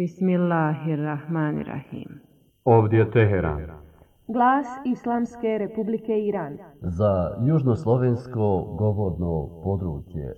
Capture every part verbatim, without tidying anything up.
Bismillahirrahmanirrahim. Ovdje je Teheran. Glas Islamske Republike Iran. Za južnoslovensko govorno područje.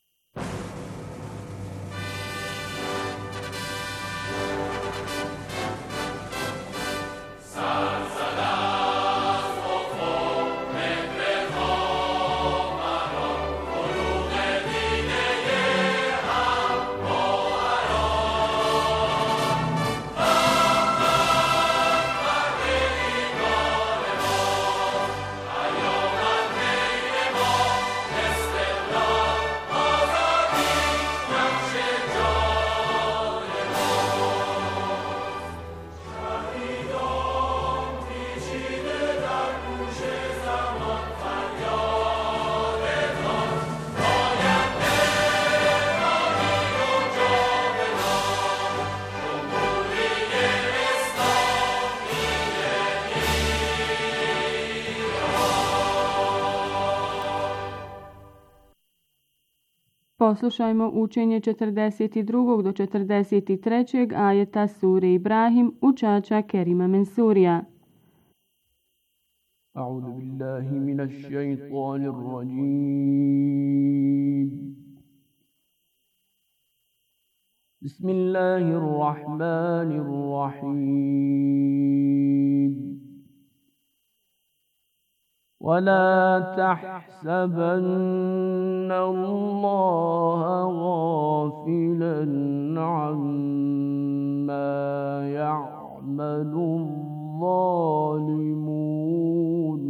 Poslušajmo učenje četrdeset drugog do četrdeset trećeg ajeta sure Ibrahim učača Kerima Mensurija. A'udhu billahi minash shaitanir rajim. Bismillahirrahmanirrahim. ولا تحسبن الله غافلا عما يعمل الظالمون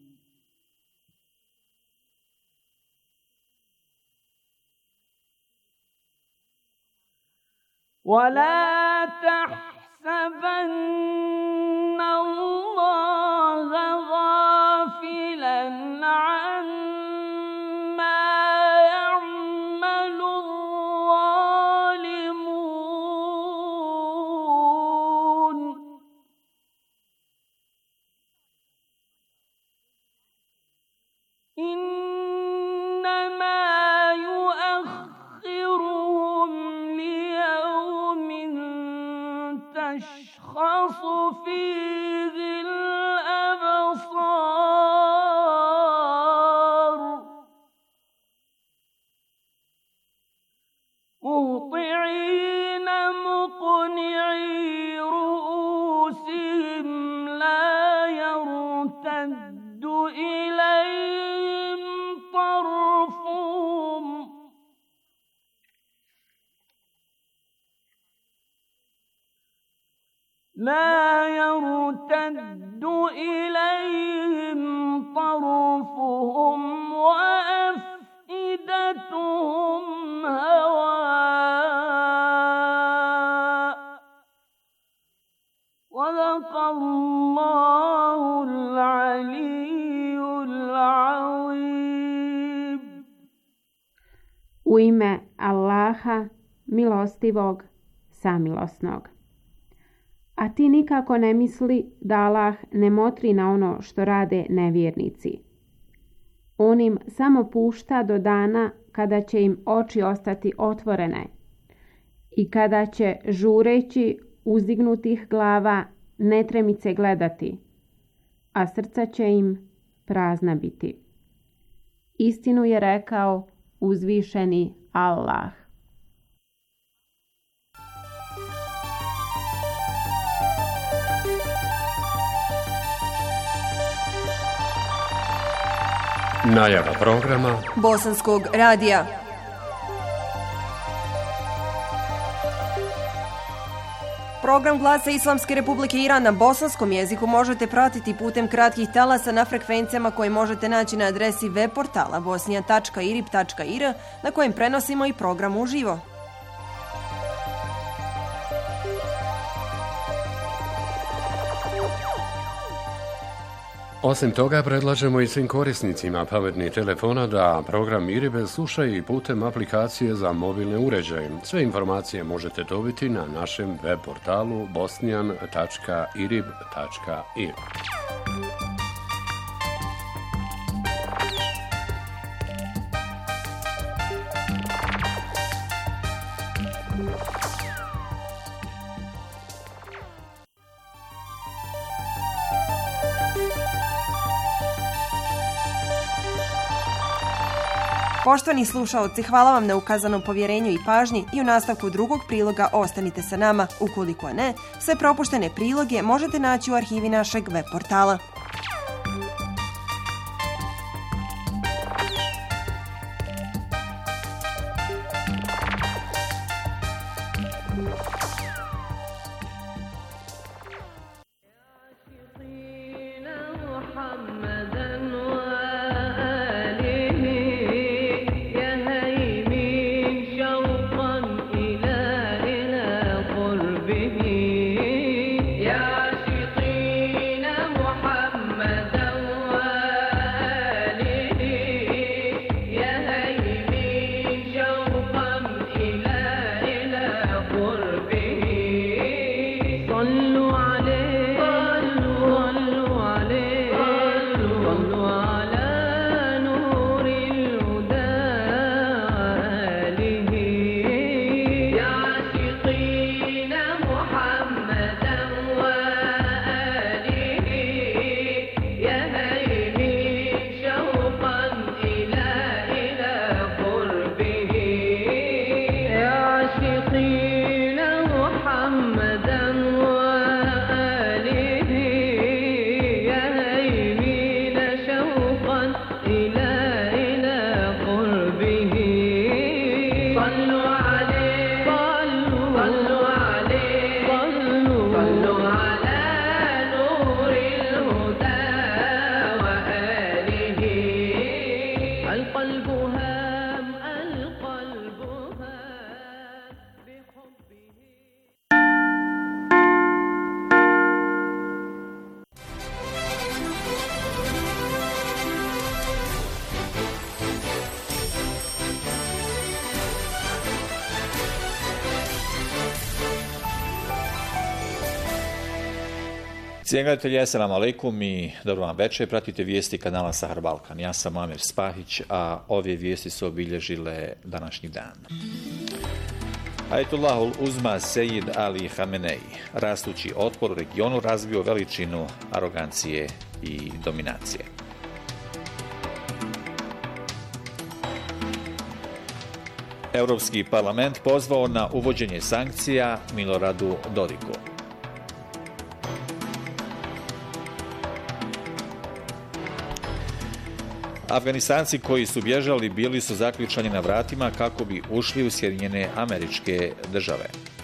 ولا تحسبن الله غافلا عما يعمل الظالمون إنما يؤخرهم ليوم تشخص فيه الأبصار مهطعين مقنعي رؤوسهم لا يرتد إليهم طرفهم لا يرتد إليهم طرفهم وأفئدتهم هواء صدق الله العلي العظيم. U ime Allaha, milostivog, samilosnog. A ti nikako ne misli da Allah ne motri na ono što rade nevjernici. On im samo pušta do dana kada će im oči ostati otvorene i kada će žureći uzdignutih glava netremice gledati, a srca će im prazna biti. Istinu je rekao uzvišeni Allah. Najava programa Bosanskog radija. Program Glasa Islamske Republike Iran na bosanskom jeziku možete pratiti putem kratkih talasa na frekvencijama koje možete naći na adresi web portala bosnija tačka irib tačka ir na kojem prenosimo i program uživo. Osim toga, predlažemo i svim korisnicima pametnih telefona da program Iribe slušaju i putem aplikacije za mobilne uređaje. Sve informacije možete dobiti na našem web portalu bosnijan tačka irib tačka ir. Poštovani slušaoci, hvala vam na ukazanom povjerenju i pažnji i u nastavku drugog priloga ostanite sa nama. Ukoliko ne, sve propuštene priloge možete naći u arhivi našeg web portala. Cijenjeni gledatelji, assalamu alaikum i dobro vam večer. Pratite vijesti kanala Sahar Balkan. Ja sam Amir Spahić, a ove vijesti su obilježile današnji dan. Ajatullahul Uzma Sejid Ali Hamenei, rastući otpor u regionu, razvio veličinu arogancije i dominacije. Europski parlament pozvao na uvođenje sankcija Miloradu Dodiku. Afganistanci koji su bježali bili su zaključani na vratima kako bi ušli u Sjedinjene Američke Države.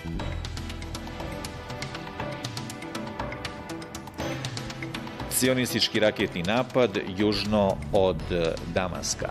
Sionistički raketni napad južno od Damaska.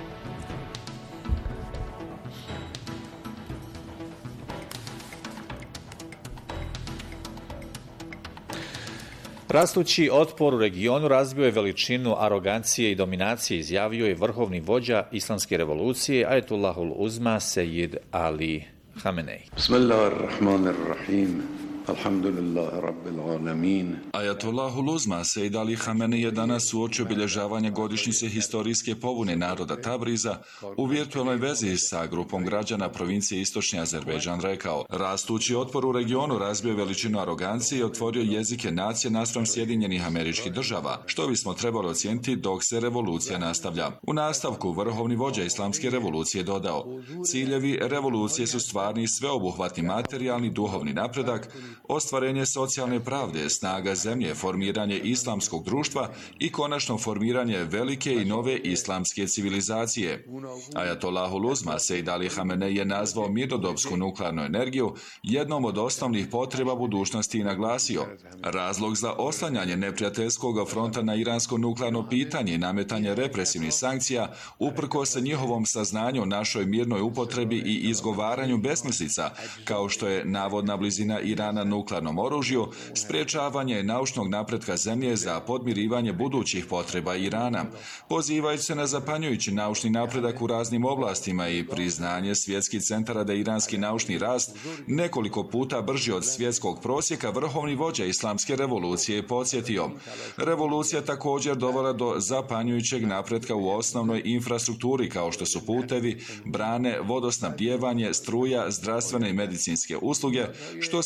Rastući otpor u regionu razvio je veličinu arogancije i dominacije, izjavio je vrhovni vođa islamske revolucije Ajatullahul Uzma Sejid Ali Hamenei. Bismillahirrahmanirrahim. Alhamdulillahi rabbil alamin. Ajatullahul Uzma Sejid Ali Hamenei je danas uoči obilježavanja godišnjice historijske pobune naroda Tabriza u virtualnoj vezi sa grupom građana provincije Istočni Azerbejdžan rekao: rastući otpor u regionu razbio veličinu arogancije i otvorio jezike nacije naspram Sjedinjenih Američkih Država, što bismo trebali ocijeniti dok se revolucija nastavlja. U nastavku vrhovni vođa islamske revolucije dodao: ciljevi revolucije su stvarni i sveobuhvatni materijalni duhovni napredak, ostvarenje socijalne pravde, snaga zemlje, formiranje islamskog društva i konačno formiranje velike i nove islamske civilizacije. Ajatollahul Uzma Sejid Ali Hamenei je nazvao mirnodopsku nuklearnu energiju jednom od osnovnih potreba budućnosti i naglasio: razlog za oslanjanje neprijateljskog fronta na iransko nuklearno pitanje i nametanje represivnih sankcija uprkos se njihovom saznanju o našoj mirnoj upotrebi i izgovaranju besmislica, kao što je navodna blizina Irana nuklearnom oružju, spriječavanje naučnog napretka zemlje za podmirivanje budućih potreba Irana. Pozivajući se na zapanjujući naučni napredak u raznim oblastima i priznanje svjetskih centara da je iranski naučni rast nekoliko puta brži od svjetskog prosjeka, vrhovni vođa islamske revolucije je podsjetio: revolucija također dovela do zapanjujućeg napretka u osnovnoj infrastrukturi kao što su putevi, brane, vodosnabdijevanje, struja, zdravstvene i medicinske usluge, što sigurno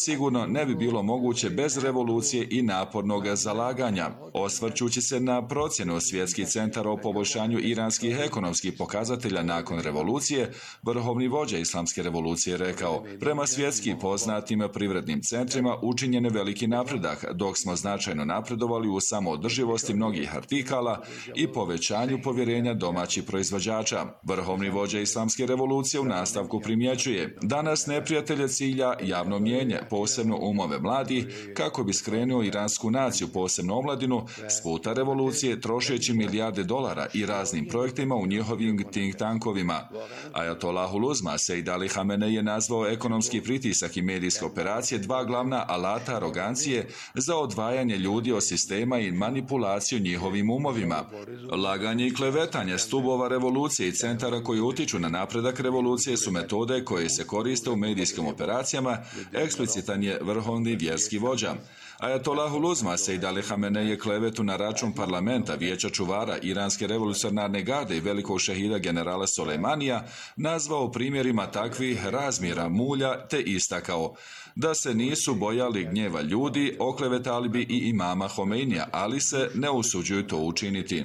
ne bi bilo moguće bez revolucije i napornog zalaganja. Osvrćući se na procjenu Svjetskih centara o poboljšanju iranskih ekonomskih pokazatelja nakon revolucije, vrhovni vođa Islamske revolucije rekao: prema svjetski poznatim privrednim centrima učinjen je veliki napredak, dok smo značajno napredovali u samoodrživosti mnogih artikala i povećanju povjerenja domaćih proizvođača. Vrhovni vođa Islamske revolucije u nastavku primjećuje: danas neprijatelje cilja javno mnijenje, posebno umove mladih, kako bi skrenuo iransku naciju, posebno omladinu, s puta revolucije, trošeći milijarde dolara i raznim projektima u njihovim think tankovima. Ajatollahul Uzma Sejid Ali Hamenej je nazvao ekonomski pritisak i medijske operacije dva glavna alata arogancije za odvajanje ljudi od sistema i manipulaciju njihovim umovima. Laganje i klevetanje stubova revolucije i centara koji utiču na napredak revolucije su metode koje se koriste u medijskim operacijama, eksplicitan je vrhovni vjerski vođa. Ajatollahul Uzma Sejid Ali Hamenej je klevetu na račun parlamenta, vijeća čuvara, iranske revolucionarne garde i velikog šehida generala Solejmanija nazvao primjerima takvih razmjera mulja, te istakao da se nisu bojali gnjeva ljudi, oklevetali bi i imama Homeinija, ali se ne usuđuju to učiniti.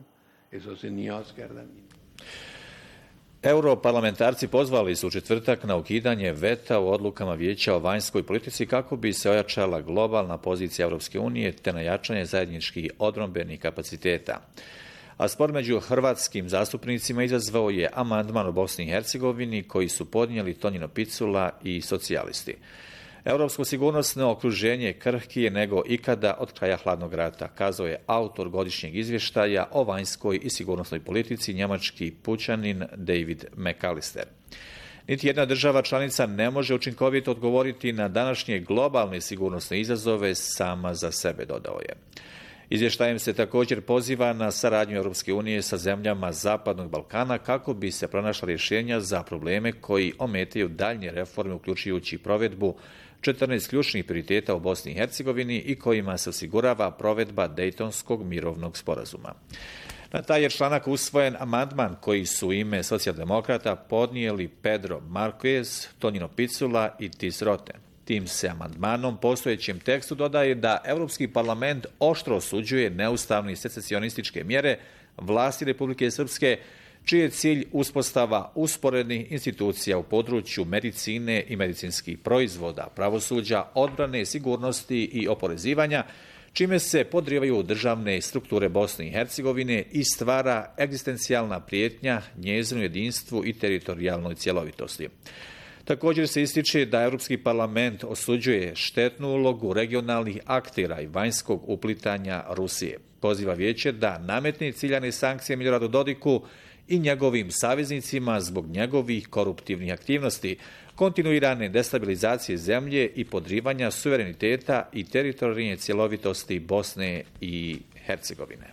Europarlamentarci pozvali su u četvrtak na ukidanje veta u odlukama Vijeća o vanjskoj politici kako bi se ojačala globalna pozicija Europske unije te na jačanje zajedničkih odbrambenih kapaciteta. A spor među hrvatskim zastupnicima izazvao je amandman u Bosni i Hercegovini koji su podnijeli Tonino Picula i socijalisti. Europsko sigurnosno okruženje krhkije nego ikada od kraja hladnog rata, kazao je autor godišnjeg izvještaja o vanjskoj i sigurnosnoj politici njemački pučanin David McAllister. Niti jedna država članica ne može učinkovito odgovoriti na današnje globalne sigurnosne izazove sama za sebe, dodao je. Izvještajem se također poziva na saradnju Europske unije sa zemljama Zapadnog Balkana kako bi se pronašla rješenja za probleme koji ometaju daljnje reforme, uključujući provedbu četrnaest ključnih prioriteta u Bosni i Hercegovini i kojima se osigurava provedba Dejtonskog mirovnog sporazuma. Na taj je članak usvojen amandman koji su u ime socijaldemokrata podnijeli Pedro Marquez, Tonino Picula i Tis Roten. Tim se amandmanom postojećem tekstu dodaje da Europski parlament oštro osuđuje neustavne secesionističke mjere vlasti Republike Srpske, čiji je cilj uspostava usporednih institucija u području medicine i medicinskih proizvoda, pravosuđa, odbrane, sigurnosti i oporezivanja, čime se podrivaju državne strukture Bosne i Hercegovine i stvara egzistencijalna prijetnja njezinu jedinstvu i teritorijalnoj cjelovitosti. Također se ističe da Europski parlament osuđuje štetnu ulogu regionalnih aktera i vanjskog uplitanja Rusije. Poziva vijeće da nametne ciljane sankcije Miloradu Dodiku i njegovim saveznicima zbog njegovih koruptivnih aktivnosti, kontinuirane destabilizacije zemlje i podrivanja suvereniteta i teritorijalne cjelovitosti Bosne i Hercegovine.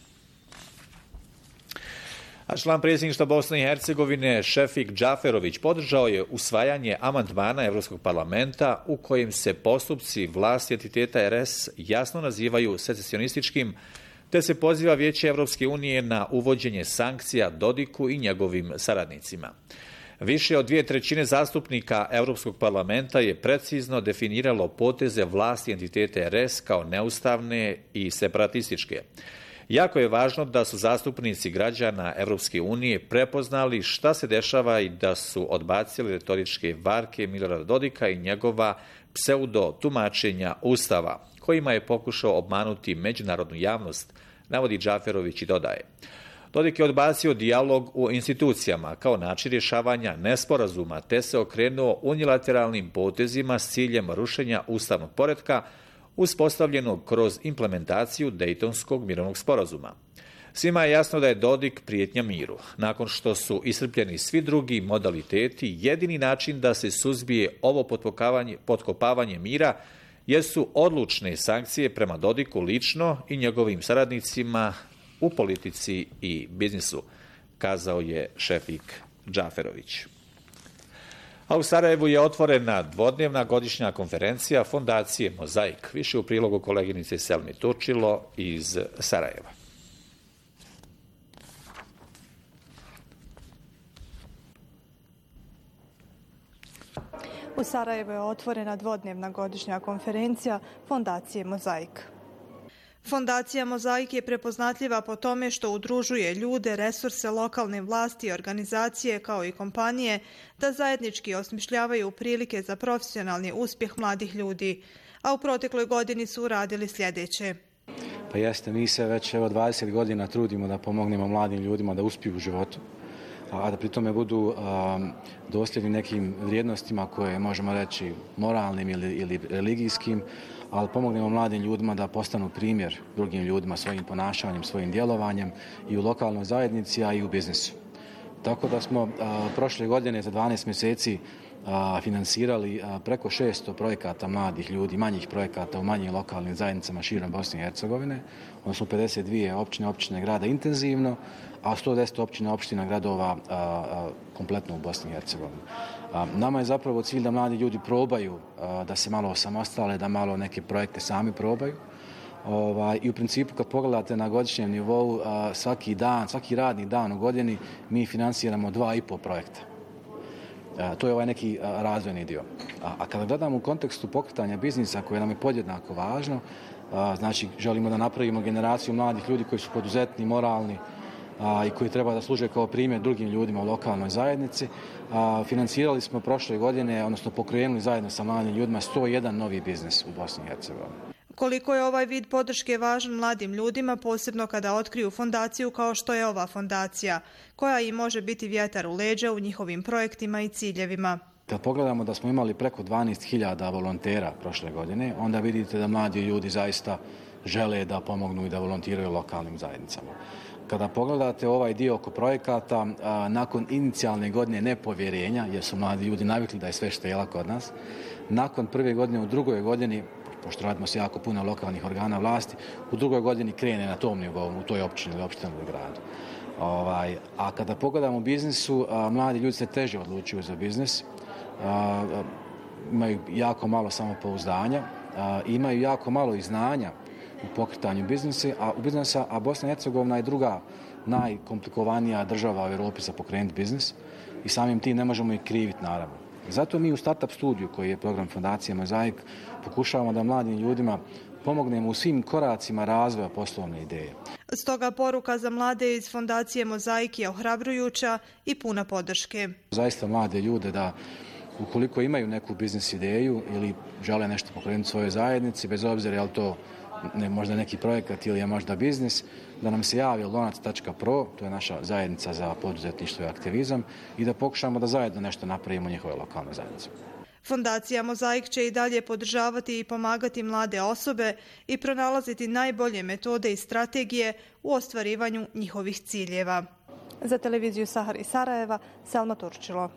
A član predsjedništva Bosne i Hercegovine Šefik Džaferović podržao je usvajanje amandmana Europskog parlamenta u kojem se postupci vlasti entiteta R S jasno nazivaju secesionističkim, te se poziva Vijeće Europske unije na uvođenje sankcija Dodiku i njegovim saradnicima. Više od dvije trećine zastupnika Europskog parlamenta je precizno definiralo poteze vlasti entiteta R S kao neustavne i separatističke. Jako je važno da su zastupnici građana Europske unije prepoznali šta se dešava i da su odbacili retoričke varke Milorada Dodika i njegova pseudo tumačenja Ustava, kojima je pokušao obmanuti međunarodnu javnost, navodi Džaferović i dodaje. Dodik je odbacio dijalog u institucijama kao način rješavanja nesporazuma, te se okrenuo unilateralnim potezima s ciljem rušenja ustavnog poretka uspostavljenog kroz implementaciju Dejtonskog mirovnog sporazuma. Svima je jasno da je Dodik prijetnja miru. Nakon što su iscrpljeni svi drugi modaliteti, jedini način da se suzbije ovo potkopavanje mira jesu odlučne sankcije prema Dodiku lično i njegovim saradnicima u politici i biznisu, kazao je Šefik Džaferović. A u Sarajevu je otvorena dvodnevna godišnja konferencija Fondacije Mozaik. Više u prilogu koleginice Selmi Turčilo iz Sarajeva. U Sarajevu je otvorena dvodnevna godišnja konferencija Fondacije Mozaik. Fondacija Mozaik je prepoznatljiva po tome što udružuje ljude, resurse lokalne vlasti i organizacije kao i kompanije da zajednički osmišljavaju prilike za profesionalni uspjeh mladih ljudi, a u protekloj godini su uradili sljedeće. Pa jeste, mi se već evo dvadeset godina trudimo da pomognemo mladim ljudima da uspiju u životu, a da pri tome budu um, dosljedni nekim vrijednostima koje možemo reći moralnim ili, ili religijskim, ali pomognemo mladim ljudima da postanu primjer drugim ljudima svojim ponašanjem, svojim djelovanjem i u lokalnoj zajednici, a i u biznisu. Tako da smo a, prošle godine za dvanaest mjeseci a, finansirali a, preko šesto projekata mladih ljudi, manjih projekata u manjim lokalnim zajednicama širom Bosne i Hercegovine, odnosno pedeset dvije općine, općine grada intenzivno, a sto deset općina, opština gradova a, a, kompletno u Bosni i Hercegovini. A, nama je zapravo cilj da mladi ljudi probaju a, da se malo osamostale, da malo neke projekte sami probaju. Ovaj, I u principu kad pogledate na godišnjem nivou, a, svaki dan, svaki radni dan u godini mi finansiramo dva i po projekta. A, to je ovaj neki a, razvojni dio. A, a kada gledamo u kontekstu pokretanja biznisa koje nam je podjednako važno, a, znači želimo da napravimo generaciju mladih ljudi koji su poduzetni, moralni, a, i koji treba da služe kao primjer drugim ljudima u lokalnoj zajednici. A, financirali smo prošle godine, odnosno pokrenuli zajedno sa mladim ljudima sto jedan novi biznis u Bosni i Hercegovini. Koliko je ovaj vid podrške važan mladim ljudima, posebno kada otkriju fondaciju kao što je ova fondacija, koja im može biti vjetar u leđa u njihovim projektima i ciljevima. Kad pogledamo da smo imali preko dvanaest hiljada volontera prošle godine, onda vidite da mladi ljudi zaista žele da pomognu i da volontiraju lokalnim zajednicama. Kada pogledate ovaj dio oko projekata, a, nakon inicijalne godine nepovjerenja, jer su mladi ljudi navikli da je sve štela kod nas, nakon prve godine u drugoj godini, pošto radimo se jako puno lokalnih organa vlasti, u drugoj godini krene na tom nivou, u toj općini ili opštini ili gradu. Ovaj, a kada pogledamo u biznisu, a, mladi ljudi se teže odlučuju za biznis, a, a, imaju jako malo samopouzdanja, a, imaju jako malo i znanja u pokretanju biznisa, a u biznisa, a Bosna i Hercegovina je druga najkomplikovanija država u Europi za pokrenuti biznis i samim tim ne možemo ih kriviti, naravno. Zato mi u Startup studiju, koji je program Fondacije Mozaik, pokušavamo da mladim ljudima pomognemo u svim koracima razvoja poslovne ideje. Stoga poruka za mlade iz Fondacije Mozaik je ohrabrujuća i puna podrške. Zaista mlade ljude da ukoliko imaju neku biznis ideju ili žele nešto pokrenuti svojoj zajednici, bez obzira je li to ne, možda neki projekat ili je možda biznis, da nam se javi lonac tačka pro, to je naša zajednica za poduzetništvo i aktivizam, i da pokušamo da zajedno nešto napravimo u njihove lokalne zajednice. Fondacija Mozaik će i dalje podržavati i pomagati mlade osobe i pronalaziti najbolje metode i strategije u ostvarivanju njihovih ciljeva. Za televiziju Sahar iz Sarajeva, Selma Turčilo.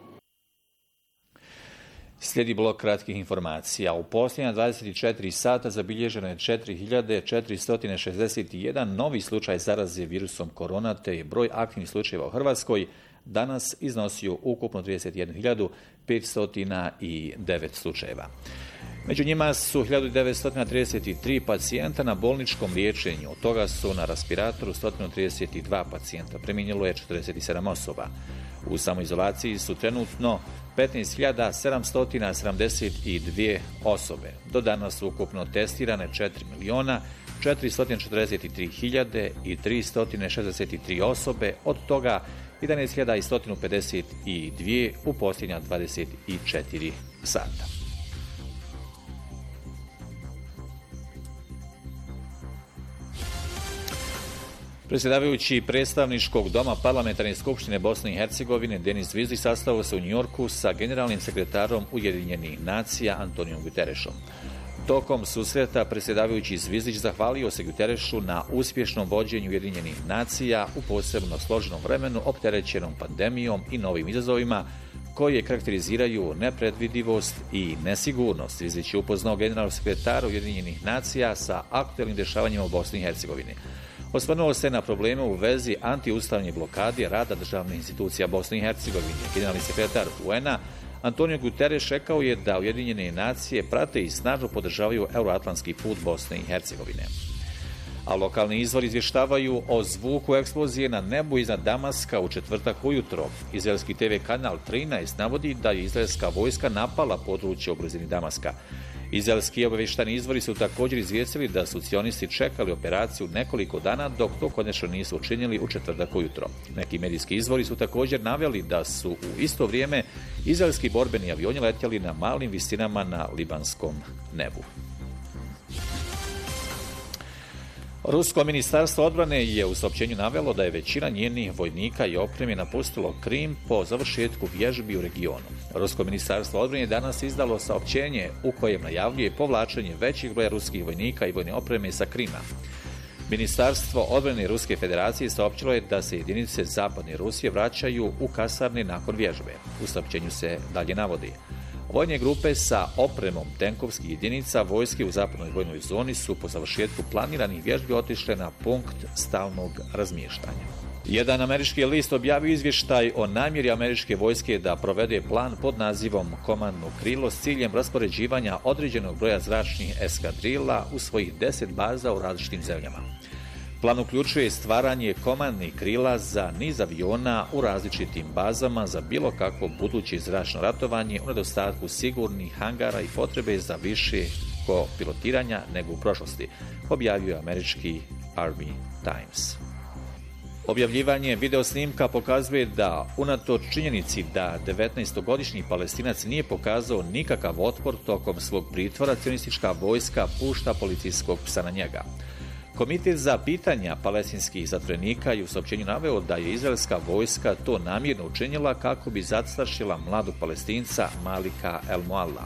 Slijedi blok kratkih informacija. U posljednja dvadeset četiri sata zabilježeno je četiri hiljade četiristo šezdeset jedan novi slučaj zaraze virusom korona, te je broj aktivnih slučajeva u Hrvatskoj danas iznosio ukupno trideset jednu hiljadu petsto devet slučajeva. Među njima su hiljadu devetsto trideset tri pacijenta na bolničkom liječenju, od toga su na respiratoru sto trideset dva pacijenta, preminjelo je četrdeset sedam osoba. U samoizolaciji su trenutno petnaest hiljada sedamsto sedamdeset dvije osobe. Do danas su ukupno testirane četiri milijuna četiristo četrdeset tri hiljade tristo šezdeset tri osobe, od toga jedanaest hiljada sto pedeset dvije u posljednja dvadeset četiri sata. Predsjedavajući predstavničkog doma Parlamentarne skupštine Bosne i Hercegovine Denis Zvizlić sastao se u Njujorku sa generalnim sekretarom Ujedinjenih nacija Antonijom Guterešom. Tokom susreta predsjedavajući Zvizlić zahvalio se Guterešu na uspješnom vođenju Ujedinjenih nacija u posebno složenom vremenu opterećenom pandemijom i novim izazovima koje karakteriziraju nepredvidivost i nesigurnost. Zvizlić je upoznao generalnog sekretara Ujedinjenih nacija sa aktualnim dešavanjima u Bosni i Hercegovini. Osvrnuo se na probleme u vezi antiustavne blokade rada državnih institucija Bosne i Hercegovine. Generalni sekretar U N-a Antonio Guterres rekao je da Ujedinjene nacije prate i snažno podržavaju euroatlantski put Bosne i Hercegovine. a lokalni izvori izvještavaju o zvuku eksplozije na nebu iznad Damaska u četvrtak ujutro. Izraelski te ve kanal trinaest navodi da je izraelska vojska napala područje u blizini Damaska. Izraelski obavještajni izvori su također izvijestili da su cionisti čekali operaciju nekoliko dana, dok to konačno nisu učinili u četvrtak ujutro. Neki medijski izvori su također naveli da su u isto vrijeme izraelski borbeni avioni letjeli na malim visinama na libanskom nebu. Rusko ministarstvo odbrane je u saopćenju navelo da je većina njenih vojnika i opreme napustilo Krim po završetku vježbi u regionu. Rusko ministarstvo odbrane danas izdalo saopćenje u kojem najavljuje povlačenje većih broja ruskih vojnika i vojne opreme sa Krima. Ministarstvo odbrane Ruske federacije saopćilo je da se jedinice zapadne Rusije vraćaju u kasarne nakon vježbe. U saopćenju se dalje navodi: vojne grupe sa opremom tenkovskih jedinica vojske u zapadnoj vojnoj zoni su po završetku planiranih vježbi otišle na punkt stalnog razmještanja. Jedan američki list objavio izvještaj o namjeri američke vojske da provede plan pod nazivom Komandno krilo s ciljem raspoređivanja određenog broja zračnih eskadrila u svojih deset baza u različitim zemljama. Plan uključuje stvaranje komandnih krila za niz aviona u različitim bazama za bilo kakvo buduće zračno ratovanje u nedostatku sigurnih hangara i potrebe za više kopilotiranja nego u prošlosti, objavio američki Army Times. Objavljivanje videosnimka pokazuje da, unatoč činjenici da devetnaestogodišnji Palestinac nije pokazao nikakav otpor tokom svog pritvora, cionistička vojska pušta policijskog psa na njega. Komitet za pitanja palestinskih zatvorenika je u saopćenju naveo da je izraelska vojska to namjerno učinila kako bi zastrašila mladog Palestinca Malika El Mualla.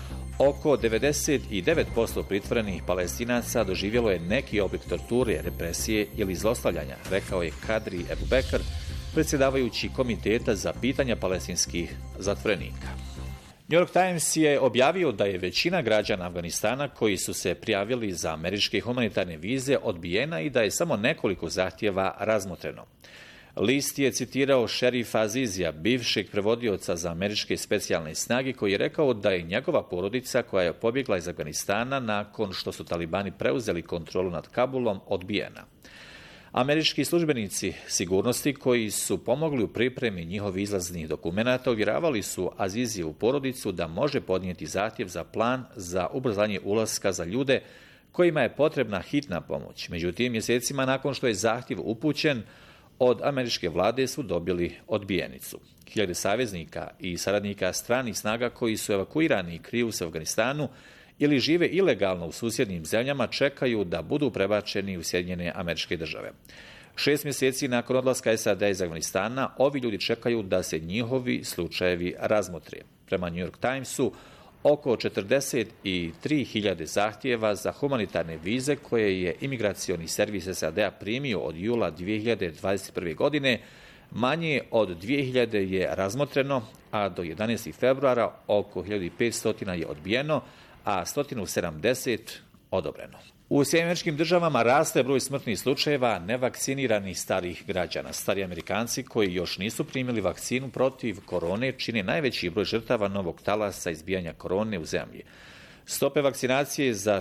Oko devedeset devet posto pritvorenih Palestinaca doživjelo je neki oblik torture, represije ili zlostavljanja, rekao je Kadri Ebu Bekr, predsjedavajući Komiteta za pitanja palestinskih zatvorenika. New York Times je objavio da je većina građana Afganistana koji su se prijavili za američke humanitarne vize odbijena i da je samo nekoliko zahtjeva razmotreno. List je citirao šerifa Azizija, bivšeg prevodioca za američke specijalne snage, koji je rekao da je njegova porodica koja je pobjegla iz Afganistana nakon što su talibani preuzeli kontrolu nad Kabulom odbijena. Američki službenici sigurnosti koji su pomogli u pripremi njihovih izlaznih dokumenata uvjeravali su Azizijevu porodicu da može podnijeti zahtjev za plan za ubrzanje ulaska za ljude kojima je potrebna hitna pomoć. Međutim, mjesecima nakon što je zahtjev upućen, od američke vlade su dobili odbijenicu. Hiljade saveznika i saradnika stranih snaga koji su evakuirani i kriju se u Afganistanu ili žive ilegalno u susjednim zemljama čekaju da budu prebačeni u Sjedinjene Američke Države. Šest mjeseci nakon odlaska es a de iz Afganistana, ovi ljudi čekaju da se njihovi slučajevi razmotre. Prema New York Timesu, oko četrdeset tri hiljade zahtjeva za humanitarne vize koje je imigracioni servis es a de primio od jula dvije hiljade dvadeset prve. godine, manje od dvije hiljade je razmotreno, a do jedanaestog februara oko hiljadu petsto je odbijeno, a sto sedamdeset odobreno. U Sjedinjenim Američkim Državama raste broj smrtnih slučajeva nevakciniranih starih građana. Stari Amerikanci koji još nisu primili vakcinu protiv korone čine najveći broj žrtava novog talasa izbijanja korone u zemlji. Stope vakcinacije za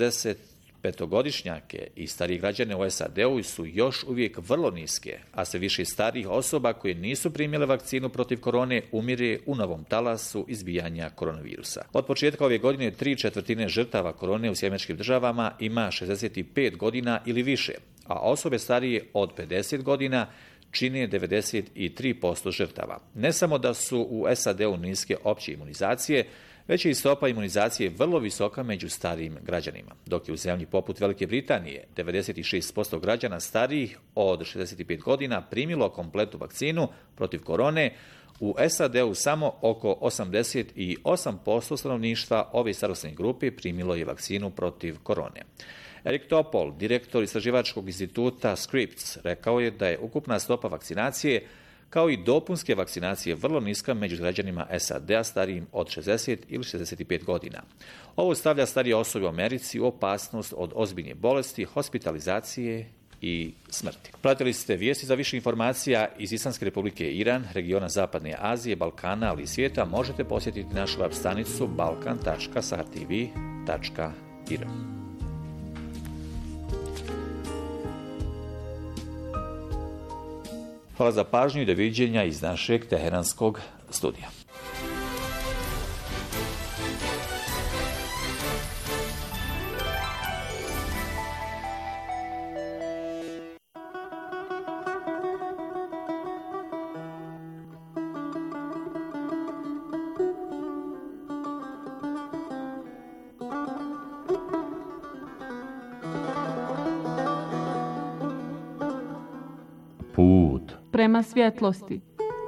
šezdesetpetogodišnjake i starih građane u es a de-u su još uvijek vrlo niske, a sve više starijih osoba koje nisu primile vakcinu protiv korone umire u novom talasu izbijanja koronavirusa. Od početka ove godine tri četvrtine žrtava korone u Sjedinjenim Američkim Državama ima šezdeset pet godina ili više, a osobe starije od pedeset godina čine devedeset tri posto žrtava. Ne samo da su u es a de-u niske opće imunizacije, već je i stopa imunizacije vrlo visoka među starijim građanima, dok je u zemlji poput Velike Britanije devedeset šest posto građana starijih od šezdeset pet godina primilo kompletnu vakcinu protiv korone. U es a de-u samo oko osamdeset osam posto stanovništva ove starosne grupe primilo je vakcinu protiv korone. Erik Topol, direktor istraživačkog instituta Scripps, rekao je da je ukupna stopa vakcinacije kao i dopunske vakcinacije vrlo niska među građanima es a de-a starijim od šezdeset ili šezdeset pet godina. Ovo stavlja starije osobe u Americi u opasnost od ozbiljne bolesti, hospitalizacije i smrti. Pratili ste vijesti. Za više informacija iz Islamske Republike Iran, regiona Zapadne Azije, Balkana, ali i svijeta možete posjetiti našu web stranicu balkan tačka sartv tačka ir. Hvala za pažnju i doviđenja iz našeg teheranskog studija. Put prema svjetlosti.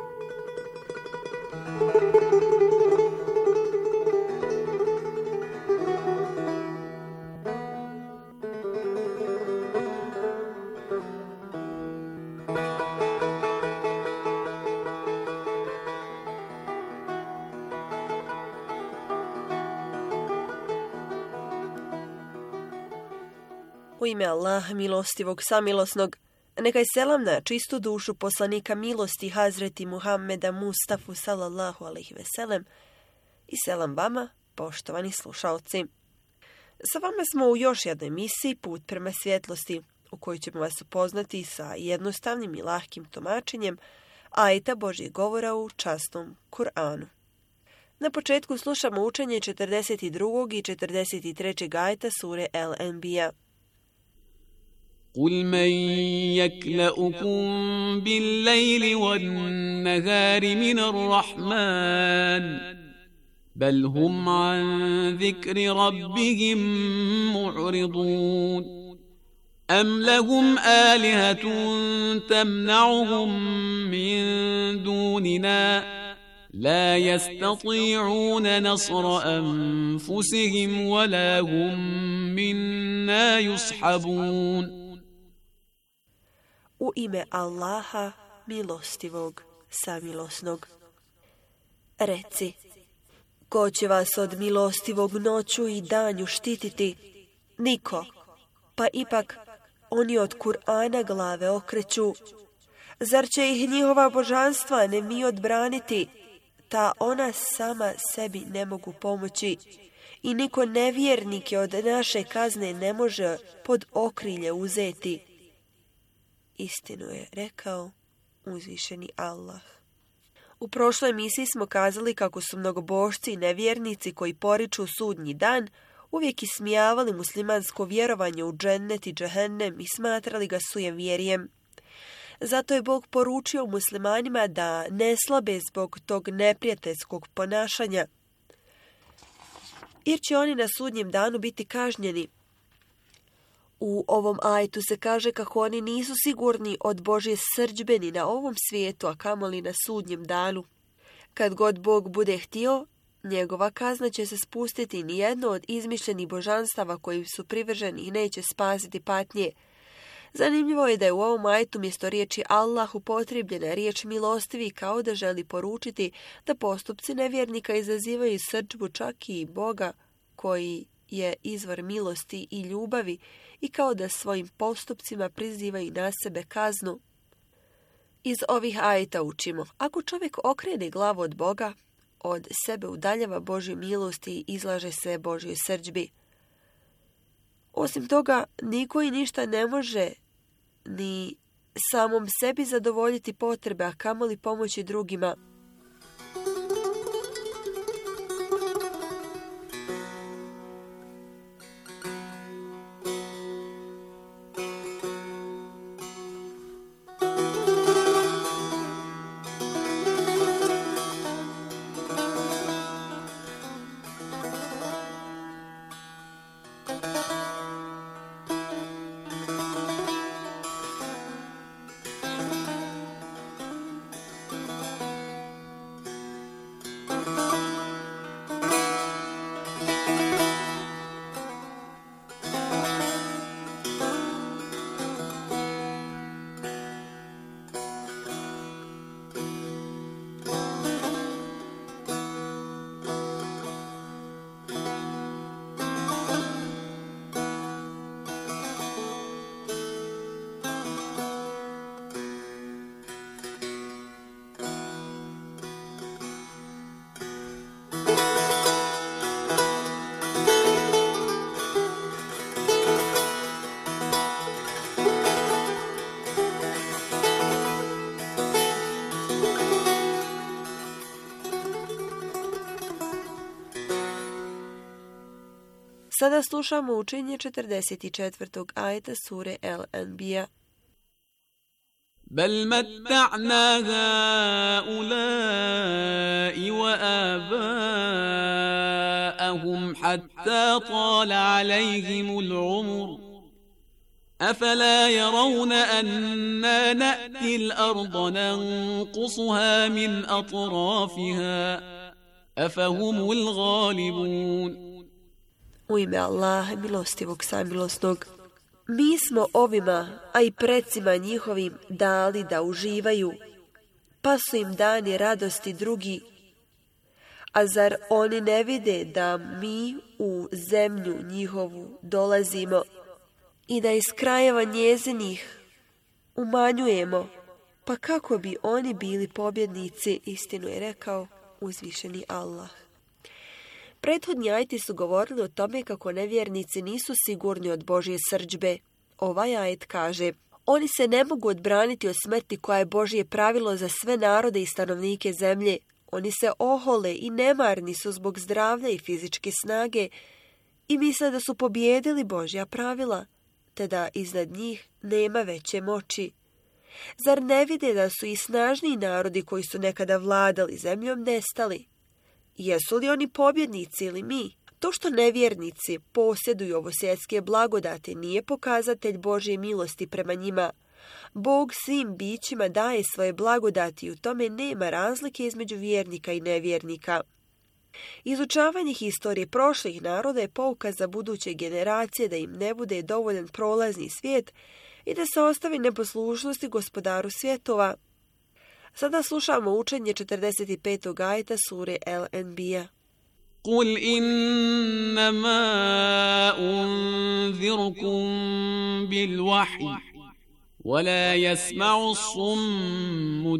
U ime Allaha milostivog samilosnog, neka je selam na čistu dušu poslanika milosti Hazreti Muhammeda Mustafu sallallahu alejhi ve sellem i selam vama, poštovani slušaoci. Sa vama smo u još jednoj emisiji Put prema svjetlosti, u kojoj ćemo vas upoznati sa jednostavnim i lahkim tumačenjem ajeta Božjeg govora u časnom Kur'anu. Na početku slušamo učenje četrdeset drugog i četrdeset trećeg ajeta sure El-Enbija. قل من يكلؤكم بالليل والنهار من الرحمن بل هم عن ذكر ربهم معرضون أم لهم آلهة تمنعهم من دوننا لا يستطيعون نصر أنفسهم ولا هم منا يصحبون. U ime Allaha, milostivog, samilosnog. Reci, ko će vas od milostivog noću i danju štititi? Niko, pa ipak oni od Kur'ana glave okreću. Zar će ih njihova božanstva ne mi odbraniti? Ta ona sama sebi ne mogu pomoći i niko nevjernike od naše kazne ne može pod okrilje uzeti. Istinu je rekao uzvišeni Allah. U prošloj emisiji smo kazali kako su mnogobošci i nevjernici koji poriču sudnji dan uvijek ismijavali muslimansko vjerovanje u džennet i džehennem i smatrali ga sujevjerijem. Zato je Bog poručio muslimanima da ne slabe zbog tog neprijateljskog ponašanja, jer će oni na sudnjem danu biti kažnjeni. U ovom ajetu se kaže kako oni nisu sigurni od Božje srdžbe ni na ovom svijetu, a kamoli na sudnjem danu. Kad god Bog bude htio, njegova kazna će se spustiti, nijedno od izmišljenih božanstava koji su privrženi i neće spasiti patnje. Zanimljivo je da je u ovom ajetu mjesto riječi Allah upotrijebljena riječ milostivi, kao da želi poručiti da postupci nevjernika izazivaju srdžbu čak i Boga koji je izvor milosti i ljubavi i kao da svojim postupcima prizivaju na sebe kaznu. Iz ovih ajeta učimo, ako čovjek okrene glavu od Boga, od sebe udaljava Božju milosti i izlaže se Božjoj srdžbi. Osim toga, niko i ništa ne može ni samom sebi zadovoljiti potrebe, a kamoli pomoći drugima. Sada slušamo učenje četrdeset četvrtog ajeta sure El-Anbiya. بل متعنا هؤلاء وآباءهم حتى طال عليهم العمر أفلا يرون أنا نأتي الأرض ننقصها من أطرافها أفهم الغالبون. U ime Allaha, milostivog, samilosnog, mi smo ovima, a i precima njihovim, dali da uživaju, pa su im dani radosti drugi. A zar oni ne vide da mi u zemlju njihovu dolazimo i da iz krajeva njezinih umanjujemo, pa kako bi oni bili pobjednici, istinu je rekao uzvišeni Allah. Prethodni ajeti su govorili o tome kako nevjernici nisu sigurni od Božje srdžbe. Ovaj ajet kaže: oni se ne mogu odbraniti od smrti koja je Božje pravilo za sve narode i stanovnike zemlje. Oni se ohole i nemarni su zbog zdravlja i fizičke snage i misle da su pobijedili Božja pravila, te da iznad njih nema veće moći. Zar ne vide da su i snažniji narodi koji su nekada vladali zemljom nestali? Jesu li oni pobjednici ili mi? To što nevjernici posjeduju ovo svjetske blagodati nije pokazatelj Božje milosti prema njima. Bog svim bićima daje svoje blagodati i u tome nema razlike između vjernika i nevjernika. Izučavanje historije prošlih naroda je pouka za buduće generacije da im ne bude dovoljan prolazni svijet i da se ostavi neposlušnosti gospodaru svjetova. Sada slušamo učenje četrdeset petog ajeta sure El-Anbiya. قل إنما أنذركم بالوحي ولا يسمع الصم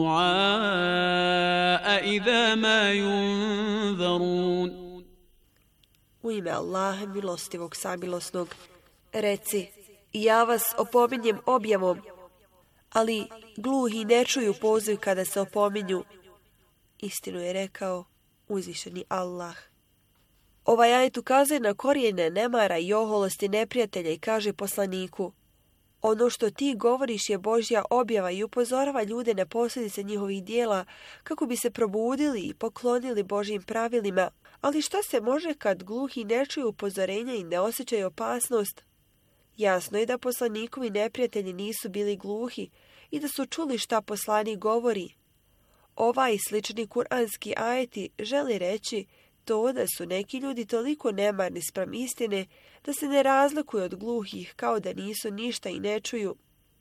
الدعاء إذا ما ينذرون. U ime Allaha, milostivog, samilosnog, reci: ja vas opominjem objavom, ali gluhi ne čuju poziv kada se opominju. Istinu je rekao uzvišeni Allah. Ovaj ajet ukazuje na korijene nemara i oholosti neprijatelja i kaže poslaniku: ono što ti govoriš je Božja objava i upozorava ljude na posljedice njihovih dijela kako bi se probudili i poklonili Božjim pravilima. Ali šta se može kad gluhi ne čuju upozorenja i ne osjećaju opasnost? Jasno je da poslanikovi neprijatelji nisu bili gluhi i da su čuli šta poslanik govori. Ovaj i slični kuranski ajeti želi reći to da su neki ljudi toliko nemarni spram istine da se ne razlikuju od gluhih kao da nisu ništa i ne čuju.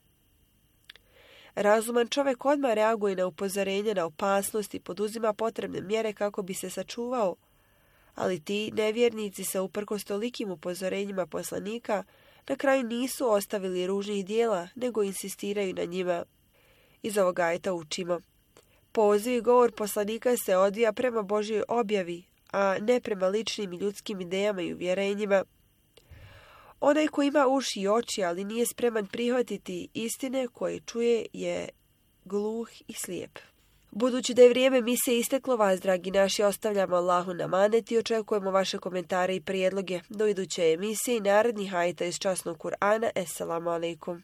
Razuman čovjek odmah reaguje na upozorenje na opasnost i poduzima potrebne mjere kako bi se sačuvao, ali ti nevjernici se uprkos tolikim upozorenjima poslanika na kraju nisu ostavili ružnih dijela, nego insistiraju na njima. Iz ovog ajeta učimo: poziv i govor poslanika se odvija prema Božjoj objavi, a ne prema ličnim i ljudskim idejama i uvjerenjima. Onaj ko ima uši i oči, ali nije spreman prihvatiti istine koje čuje, je gluh i slijep. Budući da je vrijeme emisije isteklo, vas, dragi naši, ostavljamo Allahu na amanet i očekujemo vaše komentare i prijedloge. Do iduće emisije i narednih ajeta iz časnog Kur'ana. Esselamu alaikum.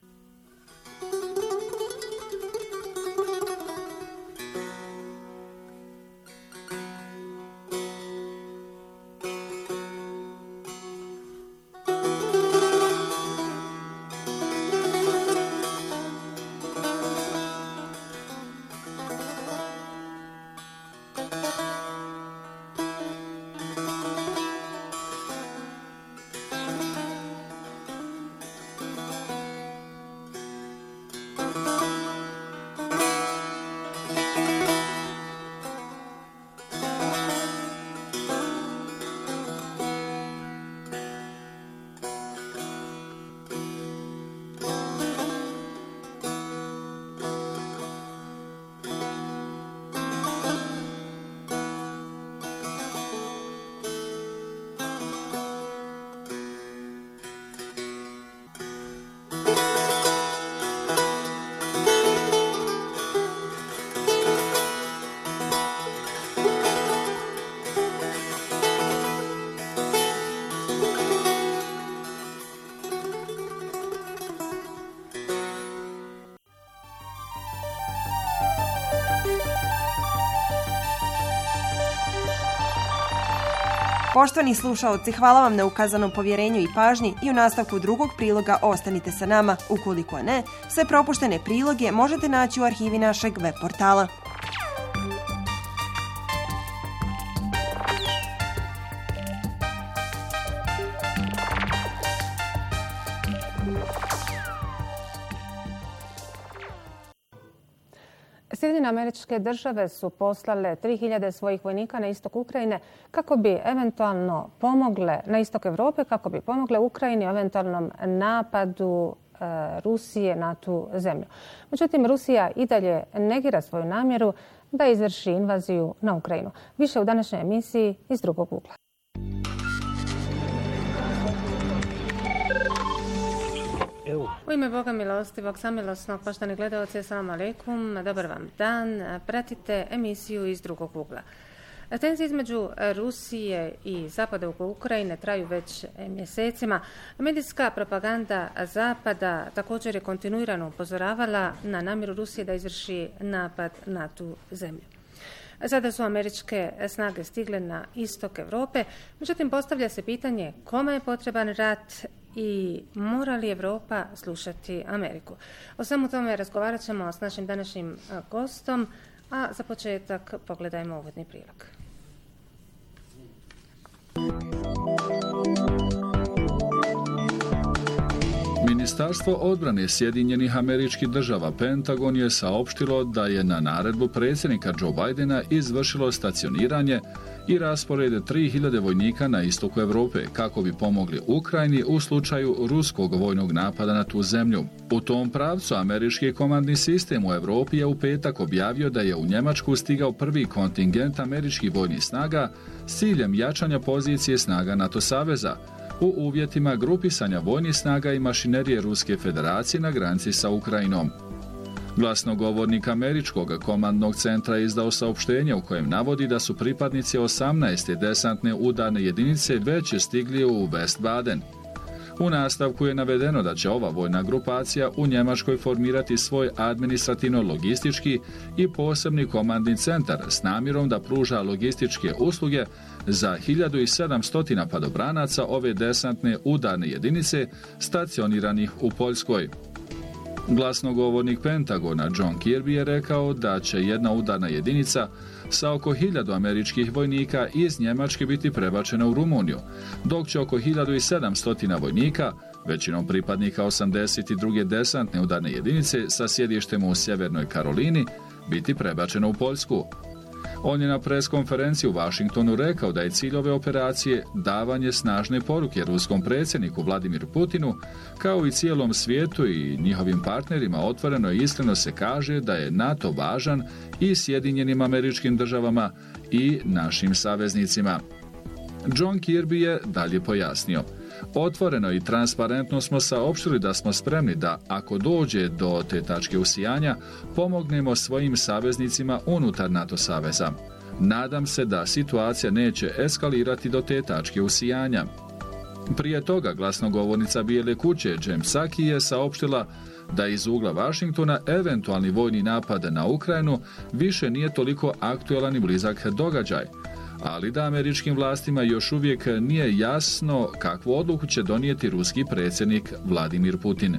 Poštovani slušaoci, hvala vam na ukazanom povjerenju i pažnji i u nastavku drugog priloga ostanite sa nama. Ukoliko ne, sve propuštene priloge možete naći u arhivi našeg web portala. Sjedinjene Američke Države su poslale tri hiljade svojih vojnika na istok Ukrajine kako bi eventualno pomogle na istok Europe, kako bi pomogle Ukrajini u eventualnom napadu e, Rusije na tu zemlju. Međutim, Rusija i dalje negira svoju namjeru da izvrši invaziju na Ukrajinu. Više u današnjoj emisiji iz drugog ugla. U ime Boga milostivog, samilosnog, poštovani gledalci, assalamu alaikum, dobar vam dan. Pratite emisiju iz drugog ugla. Tenzije između Rusije i zapada oko Ukrajine traju već mjesecima. Medijska propaganda zapada također je kontinuirano upozoravala na namjeru Rusije da izvrši napad na tu zemlju. Sada su američke snage stigle na istok Europe, međutim postavlja se pitanje kome je potreban rat i mora li Europa slušati Ameriku. O svemu tome razgovarat ćemo s našim današnjim gostom, a za početak pogledajmo uvodni prilog. Ministarstvo odbrane Sjedinjenih Američkih Država Pentagon je saopštilo da je na naredbu predsjednika Joe Bidena izvršilo stacioniranje i raspored tri hiljade vojnika na istoku Europe kako bi pomogli Ukrajini u slučaju ruskog vojnog napada na tu zemlju. U tom pravcu američki komandni sistem u Europi je u petak objavio da je u Njemačku stigao prvi kontingent američkih vojnih snaga s ciljem jačanja pozicije snaga NATO saveza u uvjetima grupisanja vojnih snaga i mašinerije Ruske federacije na granici sa Ukrajinom. Glasnogovornik američkog komandnog centra izdao saopštenje u kojem navodi da su pripadnici osamnaeste desantne udarne jedinice već stigli u Westbaden. U nastavku je navedeno da će ova vojna grupacija u Njemačkoj formirati svoj administrativno-logistički i posebni komandni centar s namjerom da pruža logističke usluge za hiljadu sedamsto padobranaca ove desantne udarne jedinice stacioniranih u Poljskoj. Glasnogovornik Pentagona John Kirby je rekao da će jedna udarna jedinica sa oko hiljadu američkih vojnika iz Njemačke biti prebačena u Rumuniju, dok će oko hiljadu sedamsto vojnika, većinom pripadnika osamdeset druge desantne udarne jedinice sa sjedištem u Sjevernoj Karolini, biti prebačena u Poljsku. On je na preskonferenciji u Washingtonu rekao da je cilj ove operacije davanje snažne poruke ruskom predsjedniku Vladimiru Putinu, kao i cijelom svijetu i njihovim partnerima otvoreno i iskreno se kaže da je NATO važan i Sjedinjenim Američkim Državama i našim saveznicima. John Kirby je dalje pojasnio: otvoreno i transparentno smo saopštili da smo spremni da, ako dođe do te tačke usijanja, pomognemo svojim saveznicima unutar NATO saveza. Nadam se da situacija neće eskalirati do te tačke usijanja. Prije toga glasnogovornica Bijele kuće Jen Psaki je saopštila da iz ugla Washingtona eventualni vojni napad na Ukrajinu više nije toliko aktualan i blizak događaj, ali da američkim vlastima još uvijek nije jasno kakvu odluku će donijeti ruski predsjednik Vladimir Putin.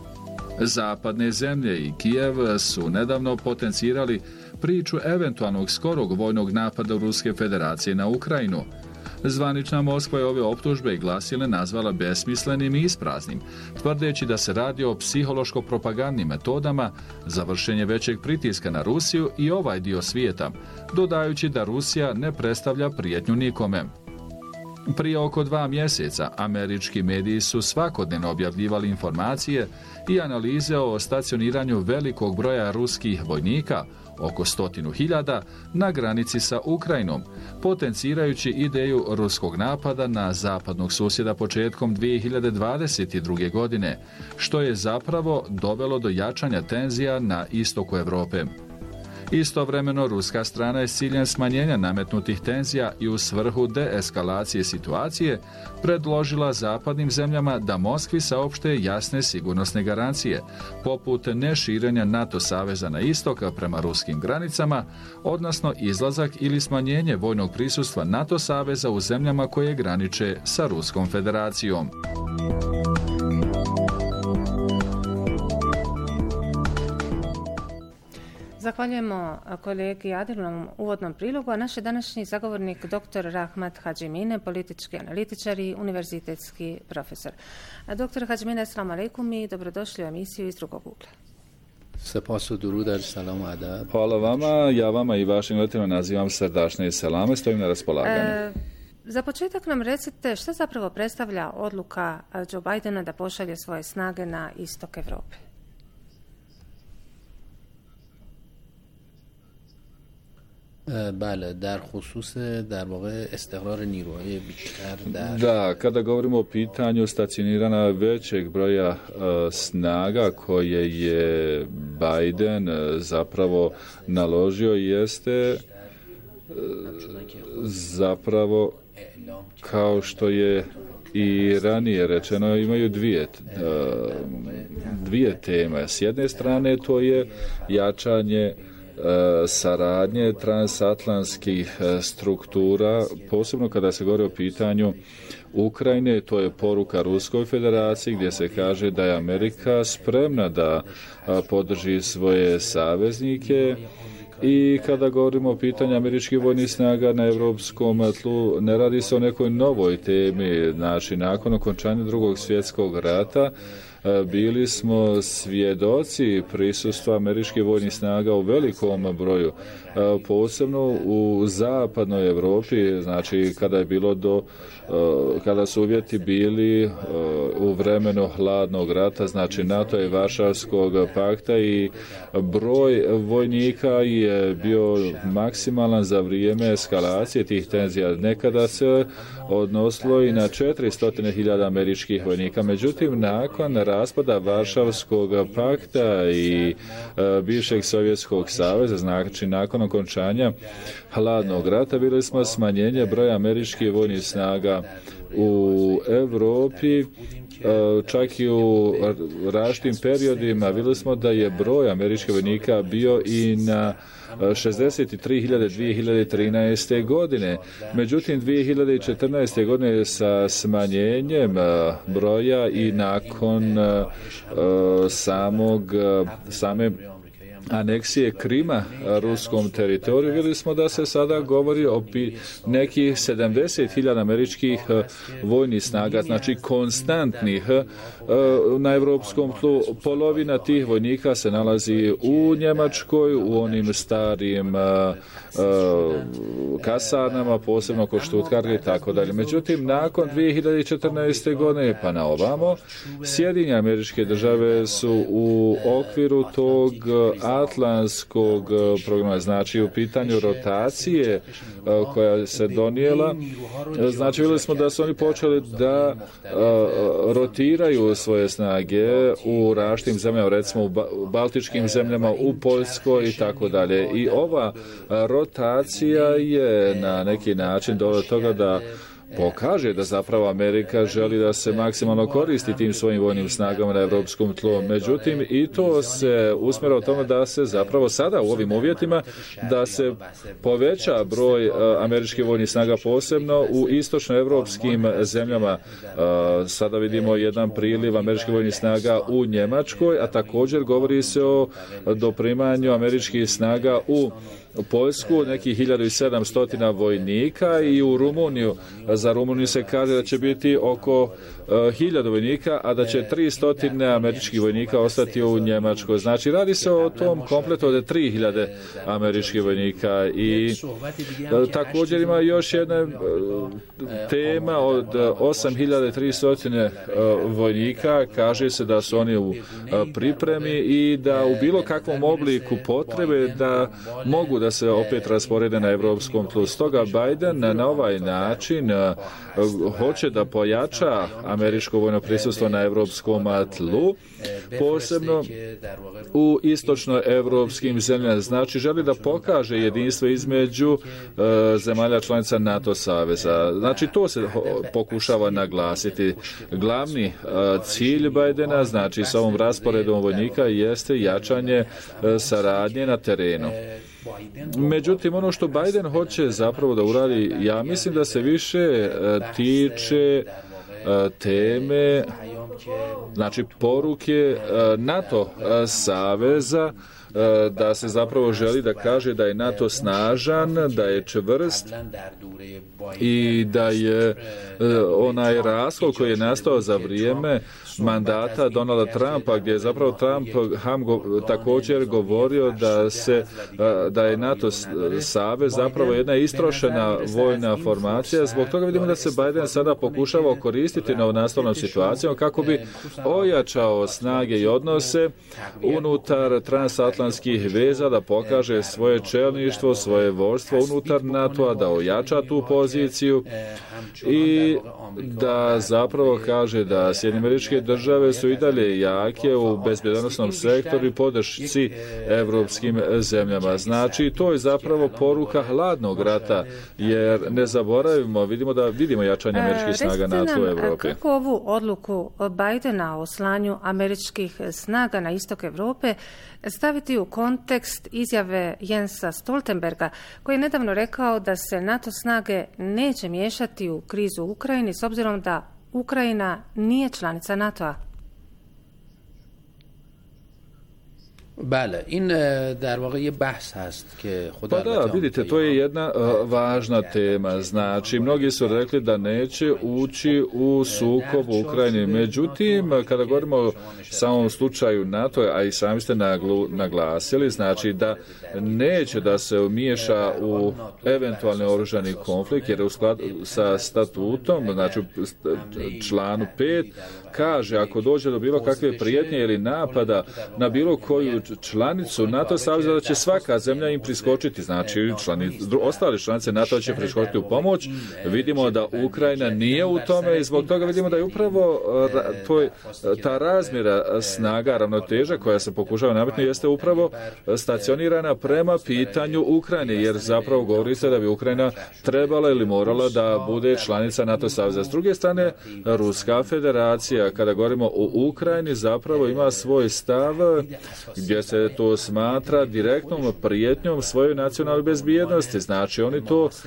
Zapadne zemlje i Kijev su nedavno potencirali priču eventualnog skorog vojnog napada Ruske federacije na Ukrajinu. Zvanična Moskva je ove optužbe i glasile nazvala besmislenim i ispraznim, tvrdeći da se radi o psihološko-propagandnim metodama za vršenje većeg pritiska na Rusiju i ovaj dio svijeta, dodajući da Rusija ne predstavlja prijetnju nikome. Prije oko dva mjeseca američki mediji su svakodnevno objavljivali informacije i analize o stacioniranju velikog broja ruskih vojnika, oko stotinu hiljada, na granici sa Ukrajinom, potencirajući ideju ruskog napada na zapadnog susjeda početkom dvije hiljade dvadeset druge. godine, što je zapravo dovelo do jačanja tenzija na istoku Europe. Istovremeno, ruska strana je s ciljem smanjenja nametnutih tenzija i u svrhu deeskalacije situacije predložila zapadnim zemljama da Moskvi saopšte jasne sigurnosne garancije, poput neširenja NATO saveza na istok prema ruskim granicama, odnosno izlazak ili smanjenje vojnog prisustva NATO saveza u zemljama koje graniče sa Ruskom federacijom. Zahvaljujemo kolegi Adilu na uvodnom prilogu, a naš je današnji zagovornik doktor Rahmat Hadžimine, politički analitičar i univerzitetski profesor. Doktor Hadžimine, assalamu alaikum i dobrodošli u emisiju iz drugog ugla. Hvala vama, ja vama i vašim gledateljima nazivam srdačne selame, stojim na raspolaganju. E, za početak nam recite šta zapravo predstavlja odluka Joe Bidena da pošalje svoje snage na istok Evrope? بله در خصوص در واقع استقرار نیروهای بیشتر در Da, kada govorimo o pitanju stacionirana većeg broja uh, snaga koje je Biden uh, zapravo naložio jeste uh, zapravo kao što je i ranije rečeno, imaju dvije, uh, dvije teme. S jedne strane to je jačanje saradnje transatlantskih struktura, posebno kada se govori o pitanju Ukrajine, to je poruka Ruskoj federaciji gdje se kaže da je Amerika spremna da podrži svoje saveznike. I kada govorimo o pitanju američkih vojnih snaga na europskom tlu, ne radi se o nekoj novoj temi. Znači, nakon okončanja Drugog svjetskog rata bili smo svjedoci prisustva američkih vojnih snaga u velikom broju, posebno u zapadnoj Europi, znači kada je bilo do kada su uvjeti bili u vremenu hladnog rata, znači NATO i Varšavskog pakta, i broj vojnika je bio maksimalan za vrijeme eskalacije tih tenzija. Nekada se odnosilo i na četiristo hiljada američkih vojnika. Međutim, nakon raspada Varšavskog pakta i e, bivšeg Sovjetskog saveza, znači nakon okončanja hladnog rata, bili smo smanjenje broja američkih vojnih snaga u Europi. Čak i u različitim periodima vidjeli smo da je broj američkih vojnika bio i na šezdeset tri hiljade dvije hiljade trinaeste. godine. Međutim, dvije hiljade četrnaeste. godine sa smanjenjem broja i nakon samog same aneksije Krima ruskom teritoriju, vidjeli smo da se sada govori o nekih sedamdeset hiljada američkih vojnih snaga, znači konstantnih na europskom tlu. Polovina tih vojnika se nalazi u Njemačkoj, u onim starim kasarnama, posebno kod Stuttgarta i tako dalje. Međutim, nakon dvije hiljade četrnaeste. godine pa na ovamo, Sjedinjene Američke Države su u okviru tog atlantskog programa, znači u pitanju rotacije koja se donijela, znači vidjeli smo da su oni počeli da rotiraju svoje snage u različitim zemljama, recimo u baltičkim zemljama, u Poljskoj i tako dalje. I ova rotacija je na neki način do toga da pokaže da zapravo Amerika želi da se maksimalno koristi tim svojim vojnim snagama na europskom tlu. Međutim, i to se usmjera o tome da se zapravo sada u ovim uvjetima da se poveća broj uh, američkih vojnih snaga, posebno u istočnoevropskim zemljama. Uh, sada vidimo jedan priliv američkih vojnih snaga u Njemačkoj, a također govori se o doprimanju američkih snaga u Poljsku, nekih hiljadu sedamsto vojnika, i u Rumuniju. Za Rumuniju se kaže da će biti oko uh, hiljadu vojnika, a da će tristo američkih vojnika ostati u Njemačkoj. Znači, radi se o tom kompletu od tri hiljade američkih vojnika. I uh, također ima još jedna uh, tema od osam hiljada tristo uh, vojnika. Kaže se da su oni u uh, pripremi i da u bilo kakvom obliku potrebe da mogu da se opet rasporede na evropskom tlu. Stoga Biden na ovaj način hoće da pojača američko vojno prisustvo na evropskom tlu, posebno u istočnoevropskim zemljama. Znači, želi da pokaže jedinstvo između zemalja članica NATO saveza. Znači, to se pokušava naglasiti. Glavni cilj Bajdena, znači s ovom rasporedom vojnika, jeste jačanje saradnje na terenu. Međutim, ono što Biden hoće zapravo da uradi, ja mislim da se više tiče teme, znači poruke NATO saveza, da se zapravo želi da kaže da je NATO snažan, da je čvrst i da je onaj raskol koji je nastao za vrijeme mandata Donalda Trumpa, gdje je zapravo Trump Ham go, također govorio da se da je NATO savez zapravo jedna istrošena vojna formacija. Zbog toga vidimo da se Biden sada pokušava koristiti novonastalnom situacijom kako bi ojačao snage i odnose unutar transatlantskih veza, da pokaže svoje čelništvo, svoje vodstvo unutar NATO-a, da ojača tu poziciju i da zapravo kaže da Sjedinjene Američke Države su i dalje jake u bezbjednosnom sektoru i podršci evropskim zemljama. Znači, to je zapravo poruka hladnog rata, jer ne zaboravimo, vidimo da vidimo jačanje američkih snaga NATO u Evropi. Kako ovu odluku Bidena o slanju američkih snaga na istok Evrope staviti u kontekst izjave Jensa Stoltenberga, koji je nedavno rekao da se NATO snage neće miješati u krizu u Ukrajini s obzirom da Ukrajina nije članica NATO-a? بله این در واقع یه بحث هست که خود Pa da, vidite, to je jedna uh, važna tema. Znači, mnogi su rekli da neće ući u sukob u Ukrajini. Međutim, kada govorimo o samom slučaju NATO, a i sami ste naglu, naglasili, znači da neće da se umiješa u eventualni oružani konflikt, jer u skladu sa statutom, znači članu pet, kaže ako dođe do bilo kakve prijetnje ili napada na bilo koju članicu NATO saveza, da će svaka zemlja im priskočiti, znači člani, ostale članice NATO će priskočiti u pomoć. Vidimo da Ukrajina nije u tome i zbog toga vidimo da je upravo to, ta razmjera snaga, ravnoteža koja se pokušava nametnuti jeste upravo stacionirana prema pitanju Ukrajine, jer zapravo govori se da bi Ukrajina trebala ili morala da bude članica NATO saveza. S druge strane, Ruska federacija, kada govorimo o Ukrajini, zapravo ima svoj stav gdje se to smatra direktnom prijetnjom svojoj nacionalnoj bezbjednosti. Znači, oni to uh,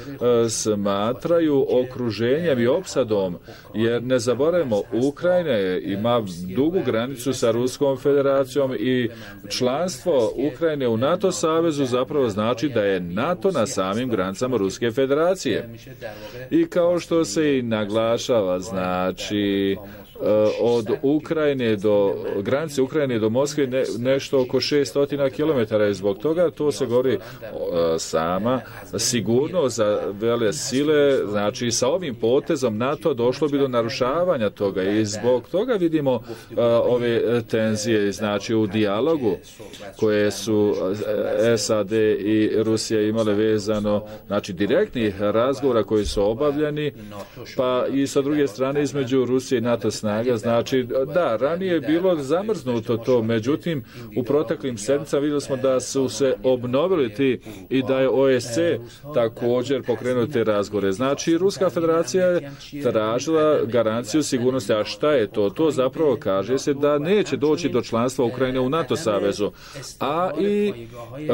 smatraju okruženjem i opsadom, jer ne zaboravimo, Ukrajina ima dugu granicu sa Ruskom federacijom i članstvo Ukrajine u NATO savezu zapravo znači da je NATO na samim granicama Ruske federacije. I kao što se i naglašava, znači od Ukrajine do granice Ukrajine do Moskve ne, nešto oko šesto kilometara i zbog toga to se govori sama sigurnost za vele sile, znači sa ovim potezom NATO došlo bi do narušavanja toga i zbog toga vidimo a, ove tenzije, znači u dijalogu koje su S A D i Rusija imale vezano, znači direktnih razgovora koji su obavljeni, pa i sa druge strane između Rusije i NATO snaga, znači da, ranije je bilo zamrznuto to, međutim u proteklim sedmicama vidjeli smo da su se obnovili ti i da je O S C također pokrenuo te razgovore. Znači Ruska federacija je tražila garanciju sigurnosti, a šta je to? To zapravo kaže se da neće doći do članstva Ukrajine u NATO savezu, a i e,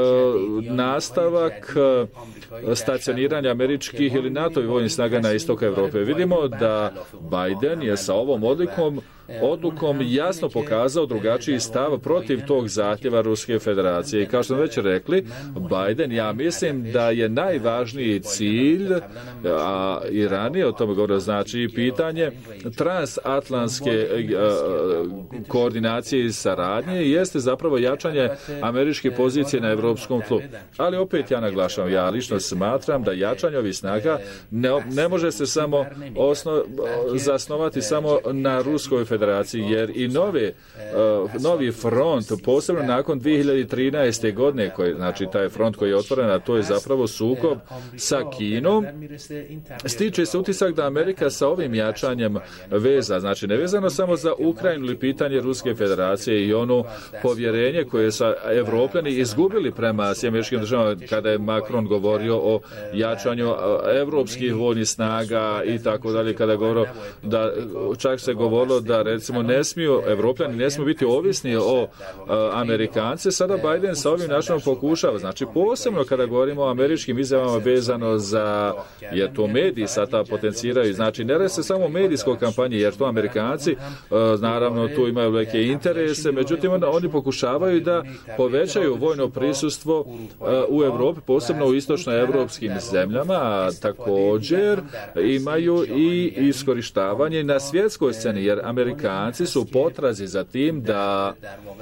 nastavak e, stacioniranja američkih ili NATO vojnih snaga na istoku Evrope. Vidimo da Biden je sa ovom odlikom odlukom jasno pokazao drugačiji stav protiv tog zahtjeva Ruske federacije. I kao što smo već rekli, Biden, ja mislim da je najvažniji cilj, a i ranije o tome govorio, znači pitanje transatlantske koordinacije i saradnje jeste zapravo jačanje američke pozicije na evropskom tlu. Ali opet ja naglašavam, ja lično smatram da jačanje ovih snaga ne, ne može se samo osno, zasnovati samo na na Ruskoj federaciji, jer i nove, uh, novi front, posebno nakon dvije hiljade trinaeste. godine, koji, znači taj front koji je otvoren, a to je zapravo sukob sa Kinom, stiče se utisak da Amerika sa ovim jačanjem veza, znači nevezano samo za Ukrajinu ili pitanje Ruske federacije i ono povjerenje koje su Evropljani izgubili prema Sjedinjenim državama kada je Macron govorio o jačanju evropskih vojnih snaga i tako dalje, kada govorio da čak se govorilo da recimo ne smiju Evropljani ne smiju biti ovisni o Amerikance. Sada Biden sa ovim načinom pokušava, znači posebno kada govorimo o američkim izjavama vezano za, jer to mediji sada potenciraju, znači ne radi se samo o medijskoj kampanji, jer to Amerikanci naravno tu imaju neke interese, međutim oni pokušavaju da povećaju vojno prisustvo u Europi, posebno u istočnoevropskim zemljama, a također imaju i iskorištavanje na svjetskoj sceni, jer Amerikanci su u potrazi za tim da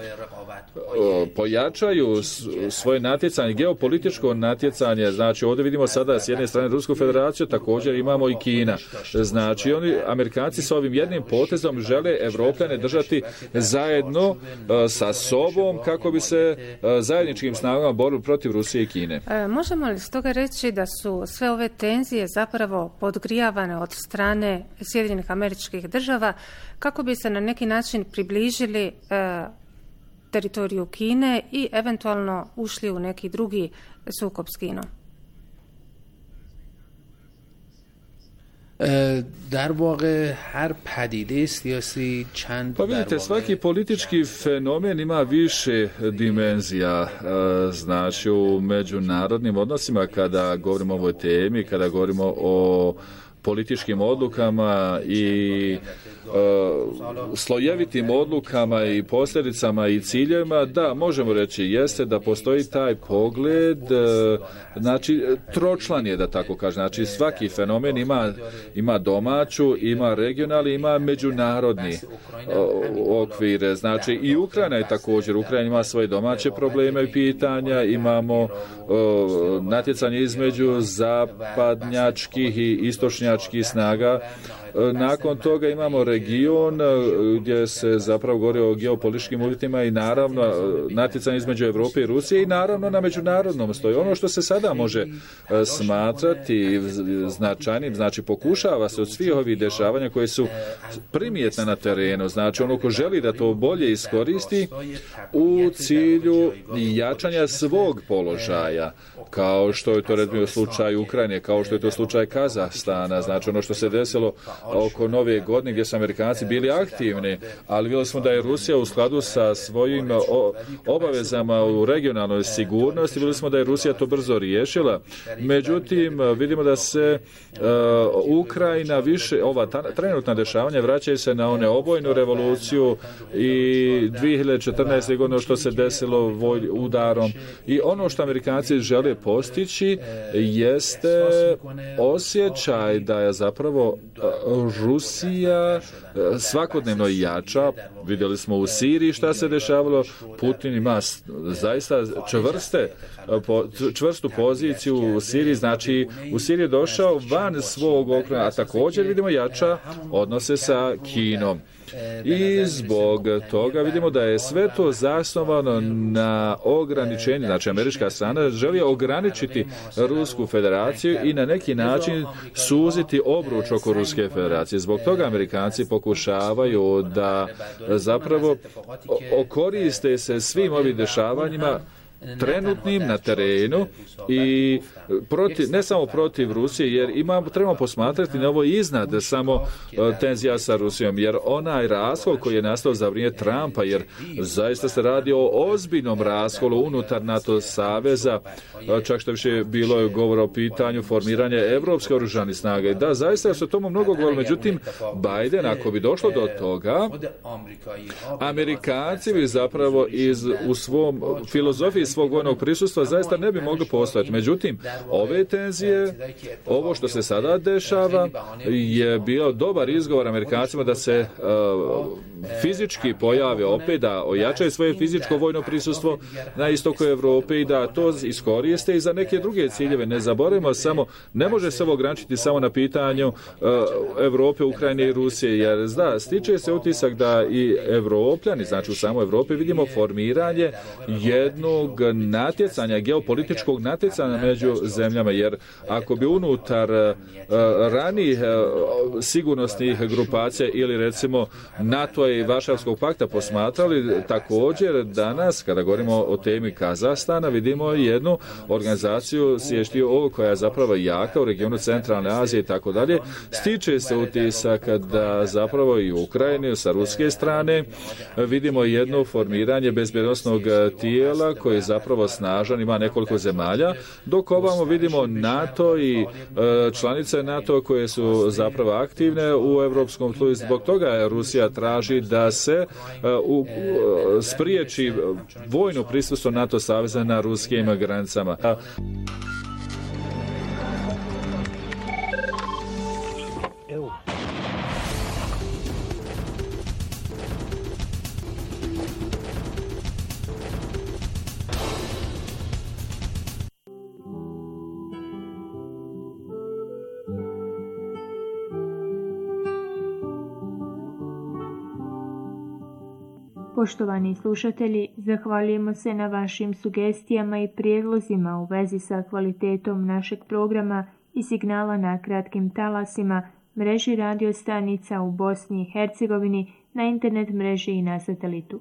pojačaju svoje natjecanje, geopolitičko natjecanje, znači ovdje vidimo sada s jedne strane Rusku federaciju, također imamo i Kina. Znači oni, Amerikanci s ovim jednim potezom žele Evropljane držati zajedno uh, sa sobom kako bi se uh, zajedničkim snagama borili protiv Rusije i Kine. E, možemo li stoga reći da su sve ove tenzije zapravo podgrijavane od strane Sjedinjenih Američkih Država kako bi se na neki način približili uh, teritoriju Kine i eventualno ušli u neki drugi sukob s Kinom? در واقع هر پدیده سیاسی چند Pa vidite, svaki politički fenomen ima više dimenzija, znači u međunarodnim odnosima kada govorimo o ovoj temi, kada govorimo o političkim odlukama i uh, slojevitim odlukama i posljedicama i ciljevima, da, možemo reći jeste da postoji taj pogled, uh, znači tročlan je, da tako kažem, znači svaki fenomen ima, ima domaću, ima regionalni, ima međunarodni uh, okvire, znači i Ukrajina je također, Ukrajina ima svoje domaće probleme i pitanja, imamo uh, natjecanje između zapadnjačkih i istočnjačkih snaga. Nakon toga imamo region gdje se zapravo govori o geopolitičkim uvjetima i naravno natjecanje između Europe i Rusije i naravno na međunarodnom stoji. Ono što se sada može smatrati značajnim, znači pokušava se od svih ovih dešavanja koje su primjetne na terenu, znači ono ko želi da to bolje iskoristi u cilju jačanja svog položaja, kao što je to recimo slučaj Ukrajine, kao što je to slučaj Kazahstana, znači ono što se desilo oko Nove godine gdje su Amerikanci bili aktivni, ali vidjeli smo da je Rusija u skladu sa svojim obavezama u regionalnoj sigurnosti, vidjeli smo da je Rusija to brzo riješila, međutim vidimo da se uh, Ukrajina više, ova ta, trenutna dešavanja vraćaju se na one obojnu revoluciju i dvije hiljade četrnaeste. godine što se desilo voj, udarom i ono što Amerikanci žele postići jeste osjećaj da je zapravo Rusija svakodnevno jača. Vidjeli smo u Siriji šta se dešavalo. Putin ima zaista čvrste, čvrstu poziciju u Siriji, znači u Siriji je došao van svog okruga, a također vidimo jača odnose sa Kinom. I zbog toga vidimo da je sve to zasnovano na ograničenju, znači američka strana želi ograničiti Rusku federaciju i na neki način suziti obruč oko Ruske federacije. Zbog toga Amerikanci pokušavaju da zapravo koriste se svim ovim dešavanjima trenutnim na terenu i protiv, ne samo protiv Rusije, jer imamo, trebamo posmatrati na ovo iznad samo uh, tenzija sa Rusijom, jer onaj raskol koji je nastao za vrijeme Trumpa, jer zaista se radi o ozbiljnom raskolu unutar NATO saveza, uh, čak što više bilo je govora o pitanju formiranja evropske oružane snage. Da, zaista se o tomu mnogo govori, međutim Biden, ako bi došlo do toga, Amerikanci bi zapravo iz, u svom filozofiji svog vojnog prisustva zaista ne bi mogli postojati. Međutim, ove tenzije, ovo što se sada dešava, je bio dobar izgovor Amerikancima da se uh, fizički pojave opet, da ojačaju svoje fizičko vojno prisustvo na istoku Europe i da to iskoriste i za neke druge ciljeve. Ne zaboravimo samo, ne može se ovo ograničiti samo na pitanju uh, Europe, Ukrajine i Rusije, jer da, stiče se utisak da i Evropljani, znači u samoj Europi vidimo formiranje jednog natjecanja, geopolitičkog natjecanja među zemljama, jer ako bi unutar uh, ranijih uh, sigurnosnih grupacija ili recimo NATO i Varšavskog pakta posmatrali, također danas kada govorimo o temi Kazahstana vidimo jednu organizaciju C S T O koja je zapravo jaka u regionu Centralne Azije i tako dalje. Stiče se utisak da zapravo i u Ukrajini sa ruske strane vidimo jedno formiranje bezbjednosnog tijela koji je zapravo snažan, ima nekoliko zemalja, dok ovamo vidimo NATO i članice NATO koje su zapravo aktivne u europskom tlu i zbog toga Rusija traži da se u, spriječi vojno prisustvo NATO saveza na ruskim granicama. Poštovani slušatelji, zahvaljujemo se na vašim sugestijama i prijedlozima u vezi sa kvalitetom našeg programa i signala na kratkim talasima, mreži radio stanica u Bosni i Hercegovini, na internet mreži i na satelitu.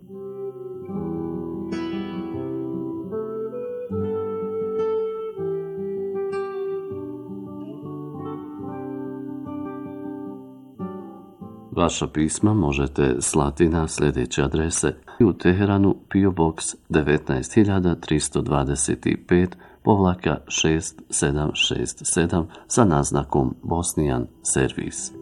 Vaša pisma možete slati na sljedeće adrese: u Teheranu P O Box devetnaest hiljada tristo dvadeset pet povlaka šest sedam šest sedam sa naznakom Bosnian Servis.